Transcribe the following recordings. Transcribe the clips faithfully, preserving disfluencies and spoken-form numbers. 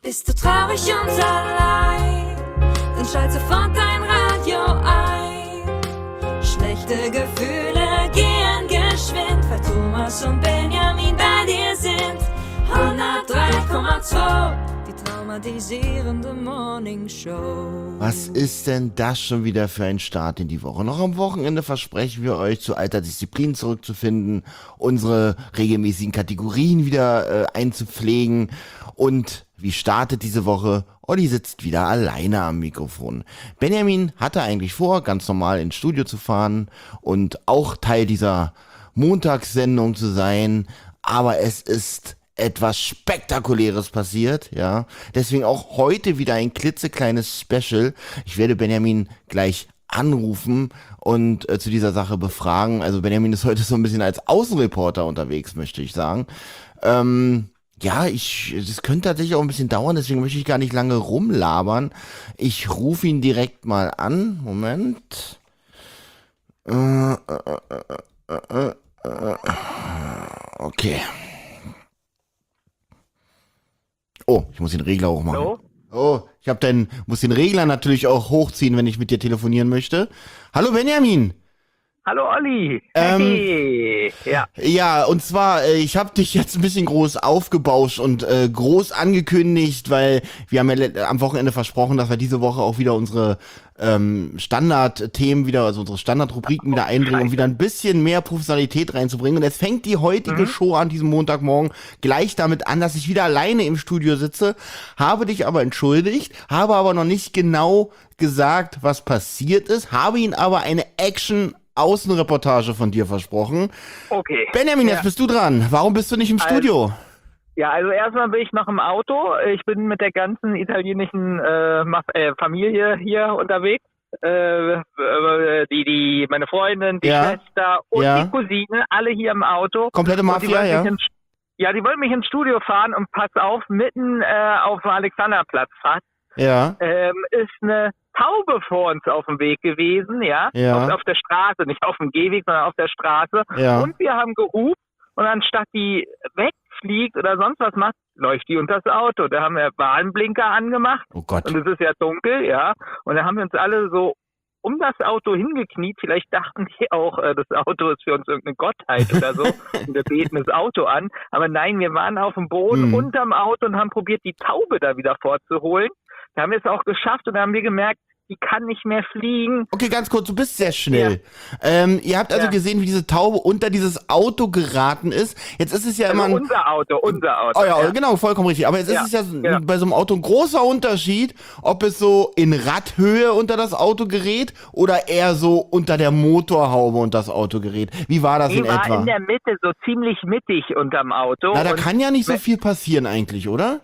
Bist du traurig und allein, dann schalt sofort dein Radio ein. Schlechte Gefühle gehen geschwind, weil Thomas und Benjamin bei dir sind. hundertdrei Komma zwei, die traumatisierende Morning Show. Was ist denn das schon wieder für ein Start in die Woche? Noch am Wochenende versprechen wir euch, zu alter Disziplin zurückzufinden, unsere regelmäßigen Kategorien wieder äh, einzupflegen. Und wie startet diese Woche? Olli sitzt wieder alleine am Mikrofon. Benjamin hatte eigentlich vor, ganz normal ins Studio zu fahren und auch Teil dieser Montagssendung zu sein, aber es ist etwas Spektakuläres passiert, ja. Deswegen auch heute wieder ein klitzekleines Special. Ich werde Benjamin gleich anrufen und äh, zu dieser Sache befragen. Also Benjamin ist heute so ein bisschen als Außenreporter unterwegs, möchte ich sagen. Ähm, ja, ich, das könnte tatsächlich auch ein bisschen dauern, deswegen möchte ich gar nicht lange rumlabern. Ich rufe ihn direkt mal an. Moment. Äh, äh, äh, äh, äh, okay. Oh, ich muss den Regler hochmachen. Hallo? Oh, ich hab den, muss den Regler natürlich auch hochziehen, wenn ich mit dir telefonieren möchte. Hallo Benjamin. Hallo Olli. Ähm, Hey. Ja. Ja, und zwar, äh, ich habe dich jetzt ein bisschen groß aufgebauscht und äh, groß angekündigt, weil wir haben ja le- am Wochenende versprochen, dass wir diese Woche auch wieder unsere ähm, Standardthemen wieder, also unsere Standardrubriken wieder einbringen, um wieder ein bisschen mehr Professionalität reinzubringen. Und jetzt fängt die heutige Mhm. Show an diesem Montagmorgen gleich damit an, dass ich wieder alleine im Studio sitze, habe dich aber entschuldigt, habe aber noch nicht genau gesagt, was passiert ist, habe ihn aber eine Action Außenreportage von dir versprochen. Okay. Benjamin, jetzt Ja. bist du dran. Warum bist du nicht im Also- Studio? Ja, also erstmal bin ich noch im Auto. Ich bin mit der ganzen italienischen äh, Maf- äh, Familie hier unterwegs. Äh, äh, die, die, meine Freundin, die Ja. Schwester und Ja. die Cousine, alle hier im Auto. Komplette Und die Mafia, wollten ja? mich ins, ja, die wollten mich ins Studio fahren und pass auf, mitten äh, auf dem Alexanderplatz fast, Ja. ähm, ist eine Taube vor uns auf dem Weg gewesen, ja, Ja. auf, auf der Straße, nicht auf dem Gehweg, sondern auf der Straße. Ja. Und wir haben gehupt und anstatt die wegfliegt oder sonst was macht, läuft die unter das Auto. Da haben wir Warnblinker angemacht Oh Gott. und es ist ja dunkel, ja. Und da haben wir uns alle so um das Auto hingekniet. Vielleicht dachten die auch, äh, das Auto ist für uns irgendeine Gottheit oder so. Und wir beten das Auto an. Aber nein, wir waren auf dem Boden Mhm. unterm Auto und haben probiert, die Taube da wieder vorzuholen. Da haben wir es auch geschafft und da haben wir gemerkt, die kann nicht mehr fliegen. Okay, ganz kurz, du bist sehr schnell. Ähm, ihr habt also Ja. gesehen, wie diese Taube unter dieses Auto geraten ist. Jetzt ist es ja immer Also ein... unser Auto, unser Auto. Oh ja, genau, vollkommen richtig. Aber jetzt Ja, ist es ja so- genau. bei so einem Auto ein großer Unterschied, ob es so in Radhöhe unter das Auto gerät oder eher so unter der Motorhaube unter das Auto gerät. Wie war das Die in war etwa? in der Mitte, so ziemlich mittig unterm Auto. Na, da und, kann ja nicht so wenn- viel passieren eigentlich, oder?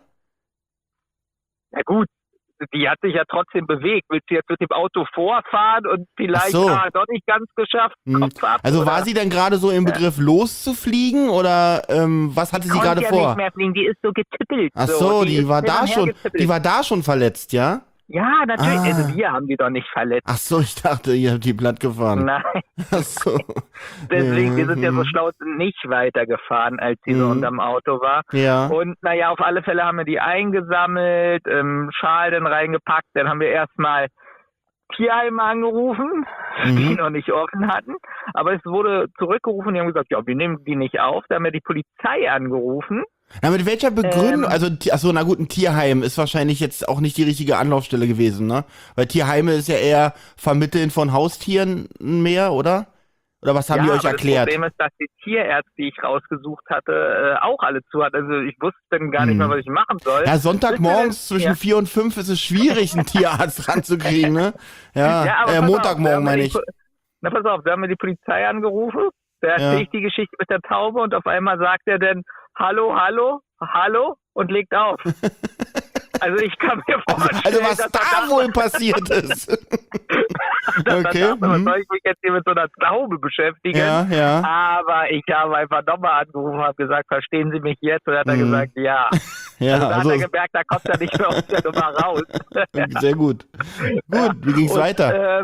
na gut, die hat sich ja trotzdem bewegt. Willst du jetzt mit dem Auto vorfahren und vielleicht Ach so. ah, doch nicht ganz geschafft? Hm. Kopf ab, Also oder? war sie dann gerade so im Begriff loszufliegen oder ähm, was hatte sie Konnte gerade ja vor? nicht mehr fliegen, die ist so getippelt. Ach so, so, die ist war hin da und her schon, getippelt. die war da schon verletzt, ja? Ja, natürlich. Ah. Also wir haben die doch nicht verletzt. Ach so, ich dachte, ihr habt die platt gefahren. Nein, Ach so. deswegen, wir sind ja so Mhm. schlau nicht weitergefahren, als sie so Mhm. unterm Auto war. Ja. Und naja, auf alle Fälle haben wir die eingesammelt, ähm, Schal dann reingepackt, dann haben wir erstmal Tierheime angerufen, Mhm. die noch nicht offen hatten. Aber es wurde zurückgerufen, die haben gesagt, ja, wir nehmen die nicht auf. Da haben wir die Polizei angerufen. Na, mit welcher Begründung? Ähm. Also, Ti- ach so, na gut, ein Tierheim ist wahrscheinlich jetzt auch nicht die richtige Anlaufstelle gewesen, ne? Weil Tierheime ist ja eher Vermitteln von Haustieren mehr, oder? Oder was haben ja, die euch aber erklärt? Das Problem ist, dass die Tierärzte, die ich rausgesucht hatte, äh, auch alle zu hatten. Also ich wusste dann gar nicht Hm. mehr, was ich machen soll. Ja, Sonntagmorgens zwischen Ja. vier und fünf ist es schwierig, einen Tierarzt ranzukriegen, ne? Ja, aber äh, pass auf, da Montagmorgen haben wir meine die ich. Po- Na pass auf, da haben wir die Polizei angerufen. Da erzähle Ja. ich die Geschichte mit der Taube und auf einmal sagt er dann, hallo, hallo, hallo und legt auf. Also ich kann mir vorstellen, Also was dass da er wohl passiert ist. dass Okay, er dachte, was mhm. soll ich mich jetzt hier mit so einer Taube beschäftigen? Ja, ja. Aber ich habe einfach nochmal angerufen und habe gesagt, verstehen Sie mich jetzt? Und er hat er Mhm. gesagt, ja. Ja, Also da also hat er gemerkt, da kommt er nicht mehr aus der Nummer raus. sehr gut. Gut, wie ging's Und, weiter? Ähm,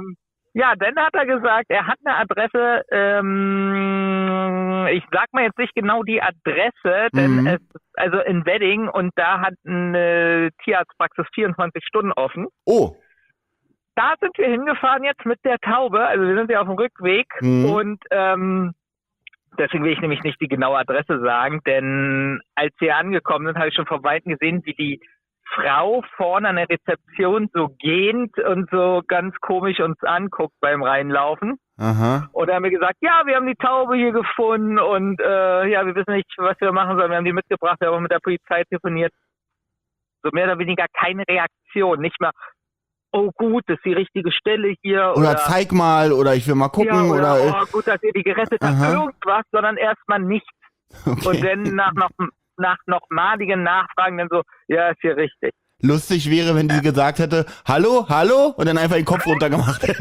Ja, dann hat er gesagt, er hat eine Adresse, ähm, ich sag mal jetzt nicht genau die Adresse, denn Mhm. es ist also in Wedding und da hat eine Tierarztpraxis vierundzwanzig Stunden offen. Oh. Da sind wir hingefahren jetzt mit der Taube, also wir sind ja auf dem Rückweg Mhm. und ähm, deswegen will ich nämlich nicht die genaue Adresse sagen, denn als wir angekommen sind, habe ich schon von Weitem gesehen, wie die Frau vorne an der Rezeption so gehend und so ganz komisch uns anguckt beim Reinlaufen. Aha. Und dann haben wir gesagt, ja, wir haben die Taube hier gefunden und äh, ja, wir wissen nicht, was wir machen sollen. Wir haben die mitgebracht, wir haben mit der Polizei telefoniert. So mehr oder weniger keine Reaktion. Nicht mal, oh gut, das ist die richtige Stelle hier. Oder, Oder, zeig mal, oder ich will mal gucken, ja, oder. oder oh, gut, dass ihr die gerettet habt. Aha. Irgendwas, sondern erstmal nichts. Okay. Und dann nach noch nach nochmaligen Nachfragen dann so, ja, ist hier richtig. Lustig wäre, wenn die gesagt hätte, hallo, hallo, und dann einfach den Kopf runtergemacht hätte.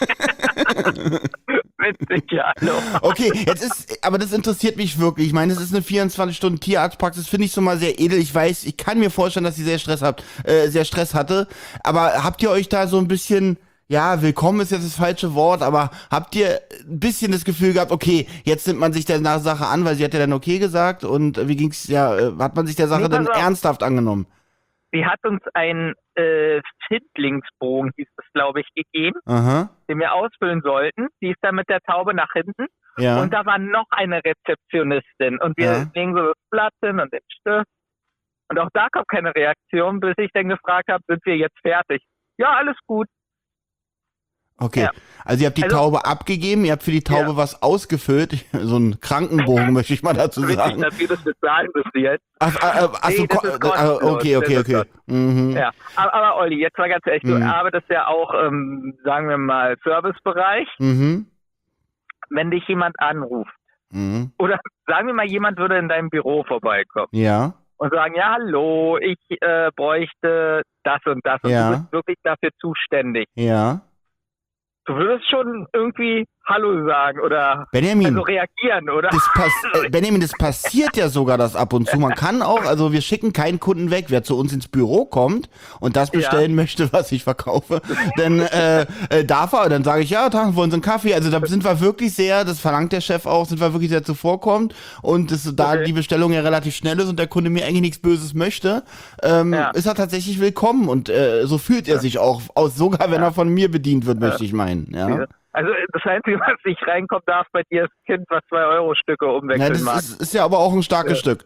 Witzig, ja, hallo. Okay, jetzt ist, aber das interessiert mich wirklich. Ich meine, es ist eine vierundzwanzig Stunden Tierarztpraxis, finde ich so mal sehr edel. Ich weiß, ich kann mir vorstellen, dass sie sehr Stress habt, äh, sehr Stress hatte. Aber habt ihr euch da so ein bisschen, ja, willkommen ist jetzt das falsche Wort, aber habt ihr ein bisschen das Gefühl gehabt, okay, jetzt nimmt man sich der Sache an, weil sie hat ja dann okay gesagt und wie ging's, ja, äh, hat man sich der Sache Nee, dann pass auf. ernsthaft angenommen? Sie hat uns einen äh, Findlingsbogen, hieß es, glaube ich, gegeben, Aha, den wir ausfüllen sollten. Die ist dann mit der Taube nach hinten. ja. Und da war noch eine Rezeptionistin. Und wir Ja. legen so das Blatt hin und den Stift. Und auch da kam keine Reaktion, bis ich dann gefragt habe, sind wir jetzt fertig? Ja, alles gut. Okay, Ja. also ihr habt die Also- Taube abgegeben, ihr habt für die Taube Ja. was ausgefüllt, so einen Krankenbogen möchte ich mal dazu Witzig, sagen. dass wir das bezahlen bis jetzt. Ach, ach, ach, Nee, so, das ko- ist äh, kostenlos, okay, okay, das ist okay. Mhm. Ja, aber, aber Olli, jetzt mal ganz ehrlich, du Mhm. arbeitest ja auch, ähm, sagen wir mal, Servicebereich. Mhm. Wenn dich jemand anruft, Mhm. oder sagen wir mal, jemand würde in deinem Büro vorbeikommen Ja, und sagen, ja, hallo, ich äh, bräuchte das und das und Ja. du bist wirklich dafür zuständig. ja. Du würdest schon irgendwie Hallo sagen oder Benjamin, also reagieren, oder? das pass äh, Benjamin, das passiert ja sogar das ab und zu. Man kann auch, also wir schicken keinen Kunden weg, wer zu uns ins Büro kommt und das bestellen möchte, was ich verkaufe, dann äh, äh, darf er, dann sage ich, ja, Tag, wollen Sie einen Kaffee? Also da sind wir wirklich sehr, das verlangt der Chef auch, sind wir wirklich sehr zuvorkommend und das, da Okay. die Bestellung ja relativ schnell ist und der Kunde mir eigentlich nichts Böses möchte, ähm, Ja. ist er tatsächlich willkommen und äh, so fühlt er sich auch, aus, sogar wenn Ja. er von mir bedient wird, möchte ich meinen. Ja. Also das Einzige, was nicht reinkommt darf bei dir, ist ein Kind, was zwei Euro Stücke Ja, umwechseln das mag. ist, ist ja aber auch ein starkes Ja. Stück.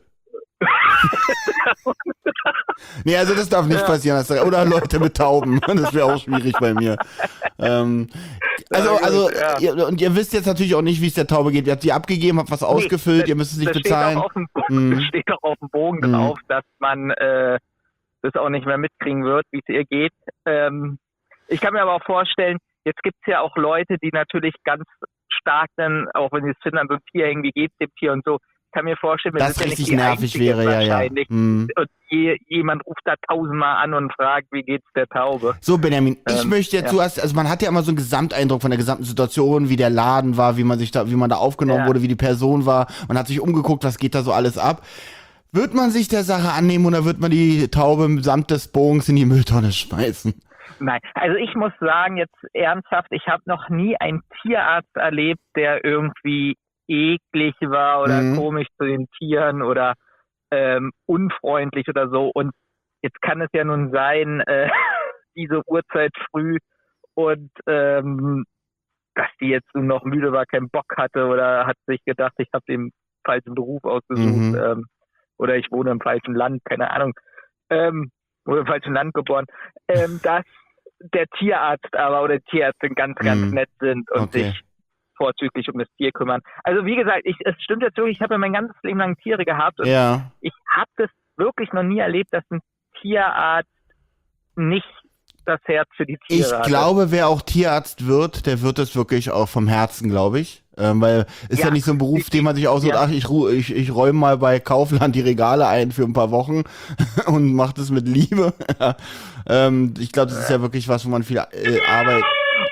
Nee, also das darf nicht Ja. passieren. Das, oder Leute mit Tauben. Das wäre auch schwierig bei mir. Ähm, also, Ja, gut, also, ja. ihr, und ihr wisst jetzt natürlich auch nicht, wie es der Taube geht. Ihr habt sie abgegeben, habt was ausgefüllt, das- ihr müsst es nicht das bezahlen. Steht auch auf dem, Mhm. Das steht doch auf dem Bogen Mhm. drauf, dass man äh, das auch nicht mehr mitkriegen wird, wie es ihr geht. Ähm, ich kann mir aber auch vorstellen, jetzt gibt es ja auch Leute, die natürlich ganz stark dann, auch wenn sie es finden, an so ein Tier hängen, wie geht's dem Tier und so. Ich kann mir vorstellen, wir Das sind ja nicht richtig die nervig Einzigen wäre, ja, ja. wahrscheinlich. Mhm. Und je, jemand ruft da tausendmal an und fragt, wie geht's der Taube? So, Benjamin, ich Ähm, möchte jetzt ja. zuerst, also man hat ja immer so einen Gesamteindruck von der gesamten Situation, wie der Laden war, wie man sich da, wie man da aufgenommen Ja. wurde, wie die Person war. Man hat sich umgeguckt, was geht da so alles ab. Wird man sich der Sache annehmen oder wird man die Taube samt des Bogens in die Mülltonne schmeißen? Nein, also ich muss sagen, jetzt ernsthaft, ich habe noch nie einen Tierarzt erlebt, der irgendwie eklig war oder Mhm. komisch zu den Tieren oder ähm, unfreundlich oder so. Und jetzt kann es ja nun sein, äh, diese Uhrzeit früh und ähm, dass die jetzt nun noch müde war, keinen Bock hatte oder hat sich gedacht, ich habe den falschen Beruf ausgesucht Mhm. ähm, oder ich wohne im falschen Land, keine Ahnung, ähm, oder im falschen Land geboren, ähm, dass der Tierarzt aber oder die Tierärztin ganz, ganz Mhm. nett sind und Okay. sich vorzüglich um das Tier kümmern. Also wie gesagt, ich, es stimmt jetzt wirklich, ich habe ja mein ganzes Leben lang Tiere gehabt und Ja. ich habe das wirklich noch nie erlebt, dass ein Tierarzt nicht das Herz für die Tiere Ich hatte. glaube, wer auch Tierarzt wird, der wird es wirklich auch vom Herzen, glaube ich. Ähm, weil ist ja, Ja. nicht so ein Beruf, den man sich aussucht, Ja. ach, ich, ru- ich, ich räume mal bei Kaufland die Regale ein für ein paar Wochen und mache das mit Liebe. ähm, ich glaube, das ist ja wirklich was, wo man viel äh, Arbeit.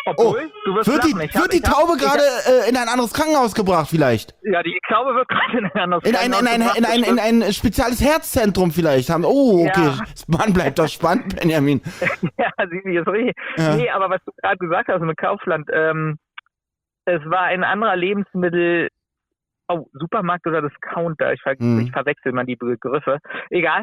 Obwohl, du wirst wird die, lachen. Ich hab- wird die ich hab- Taube ich hab- gerade äh, in ein anderes Krankenhaus gebracht vielleicht? Ja, die Taube wird gerade in ein anderes In ein, in ein, in ein, in ein, ein spezielles Herzzentrum vielleicht haben. Oh, okay. Ja. Mann, bleibt doch spannend, Benjamin. Ja, sie sie ist richtig. Ja. Nee, aber was du gerade gesagt hast mit Kaufland, ähm, es war ein anderer Lebensmittel, oh, Supermarkt oder Discounter, ich, ver Hm. ich verwechsel mal die Begriffe, egal.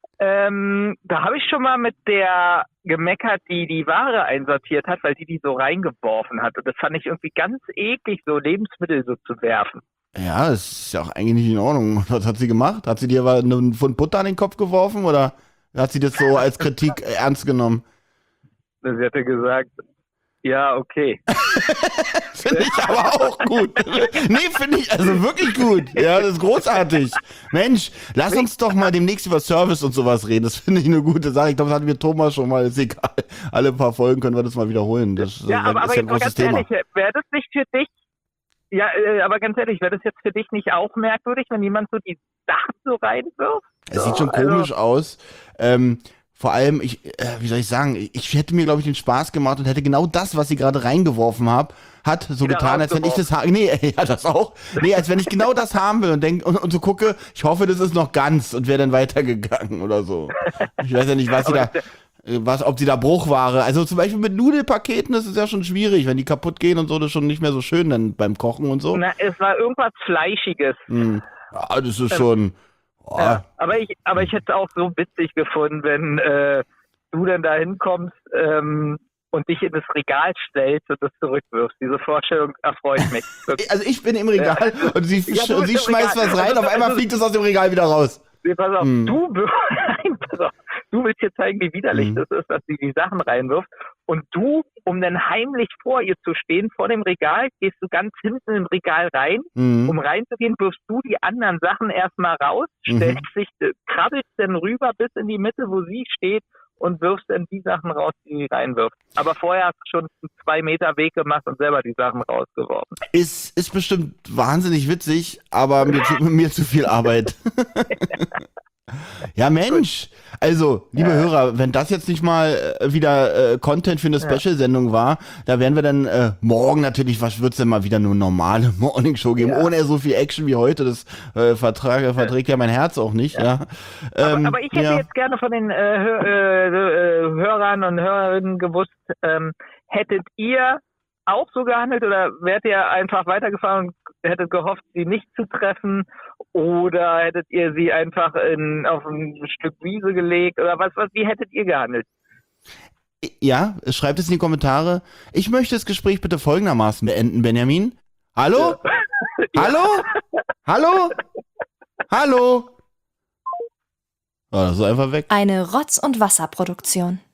Ähm, da habe ich schon mal mit der gemeckert, die die Ware einsortiert hat, weil sie die so reingeworfen hat. Und das fand ich irgendwie ganz eklig, so Lebensmittel so zu werfen. Ja, das ist ja auch eigentlich nicht in Ordnung. Was hat sie gemacht? Hat sie dir aber einen Pfund Butter an den Kopf geworfen oder hat sie das so als Kritik äh, ernst genommen? Sie hätte gesagt, ja, okay. Finde ich aber auch gut. Nee, finde ich also wirklich gut. Ja, das ist großartig. Mensch, lass uns doch mal demnächst über Service und sowas reden. Das finde ich eine gute Sache. Ich glaube, das hatten wir Thomas schon mal. Ist egal. Alle paar Folgen können wir das mal wiederholen. Das Ja, äh, aber, ist aber ja ein jetzt mal großes ganz Thema. ehrlich, wäre das nicht für dich, ja, äh, aber ganz ehrlich, wäre das jetzt für dich nicht auch merkwürdig, wenn jemand so die Sachen so reinwirft? Es sieht schon also- komisch aus. Ähm, vor allem, ich, äh, wie soll ich sagen, ich hätte mir, glaube ich, den Spaß gemacht und hätte genau das, was sie gerade reingeworfen hab, hat, so Wieder getan, als wenn ich das ha- nee, ja, das auch. Nee, als wenn ich genau das haben will und denk und, und so gucke, ich hoffe, das ist noch ganz und wäre dann weitergegangen oder so. Ich weiß ja nicht, was sie da, Aber äh, was, ob sie da Bruchware, also zum Beispiel mit Nudelpaketen, das ist ja schon schwierig, wenn die kaputt gehen und so, das ist schon nicht mehr so schön dann beim Kochen und so. Na, es war irgendwas Fleischiges. Hm. Ja, das ist schon, oh, Ja, aber ich, aber ich hätte es auch so witzig gefunden, wenn äh, du dann da hinkommst ähm, und dich in das Regal stellst und das zurückwirfst. Diese Vorstellung erfreut mich. also ich bin im Regal und sie, Ja, du bist sie im schmeißt Regal. was rein, auf einmal Also- fliegt es aus dem Regal wieder raus. Nee, pass auf, Hm. du, wir- Nein, pass auf. Du willst dir zeigen, wie widerlich Hm. das ist, dass sie die Sachen reinwirft. Und du, um dann heimlich vor ihr zu stehen, vor dem Regal, gehst du ganz hinten im Regal rein. Mhm. Um reinzugehen, wirfst du die anderen Sachen erstmal raus, Mhm. stellst dich, äh, krabbelst dann rüber bis in die Mitte, wo sie steht und wirfst dann die Sachen raus, die sie reinwirft. Aber vorher hast du schon einen zwei Meter Weg gemacht und selber die Sachen rausgeworfen. Ist, ist bestimmt wahnsinnig witzig, aber mir zu, mir zu viel Arbeit. Ja, Mensch. Also, liebe Ja. Hörer, wenn das jetzt nicht mal äh, wieder äh, Content für eine Special-Sendung war, da werden wir dann äh, morgen natürlich, was wird's denn mal wieder eine normale Morningshow geben, Ja. ohne so viel Action wie heute. Das äh, vertrag, verträgt ja mein Herz auch nicht, ja. Ähm, aber, aber ich hätte ja. jetzt gerne von den äh, Hör, äh, äh, Hörern und Hörerinnen gewusst, ähm, hättet ihr auch so gehandelt oder wärt ihr einfach weitergefahren und hättet gehofft, sie nicht zu treffen oder hättet ihr sie einfach in, auf ein Stück Wiese gelegt oder was, was, wie hättet ihr gehandelt? Ja, schreibt es in die Kommentare. Ich möchte das Gespräch bitte folgendermaßen beenden, Benjamin. Hallo? Ja. Hallo? Hallo? Hallo? Oh, das ist einfach weg. Eine Rotz- und Wasserproduktion.